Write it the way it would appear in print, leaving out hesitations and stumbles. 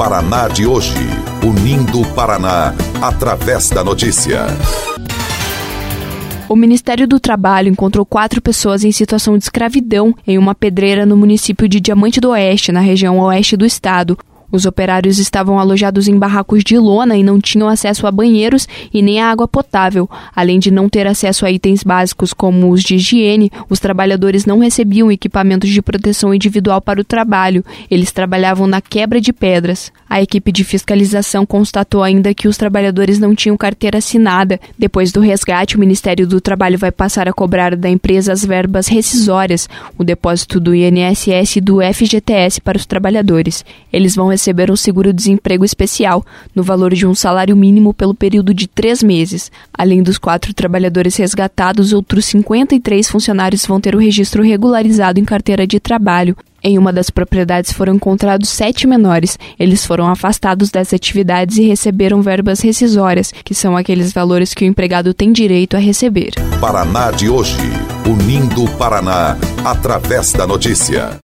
Paraná de hoje, unindo o Paraná através da notícia. O Ministério do Trabalho encontrou 4 pessoas em situação de escravidão em uma pedreira no município de Diamante do Oeste, na região oeste do estado. Os operários estavam alojados em barracos de lona e não tinham acesso a banheiros e nem a água potável. Além de não ter acesso a itens básicos como os de higiene, os trabalhadores não recebiam equipamentos de proteção individual para o trabalho. Eles trabalhavam na quebra de pedras. A equipe de fiscalização constatou ainda que os trabalhadores não tinham carteira assinada. Depois do resgate, o Ministério do Trabalho vai passar a cobrar da empresa as verbas rescisórias, o depósito do INSS e do FGTS para os trabalhadores. Eles vão receber um seguro-desemprego especial, no valor de um salário mínimo pelo período de 3 meses. Além dos 4 trabalhadores resgatados, outros 53 funcionários vão ter o registro regularizado em carteira de trabalho. Em uma das propriedades foram encontrados 7 menores. Eles foram afastados das atividades e receberam verbas rescisórias, que são aqueles valores que o empregado tem direito a receber. Paraná de hoje, unindo o Paraná através da notícia.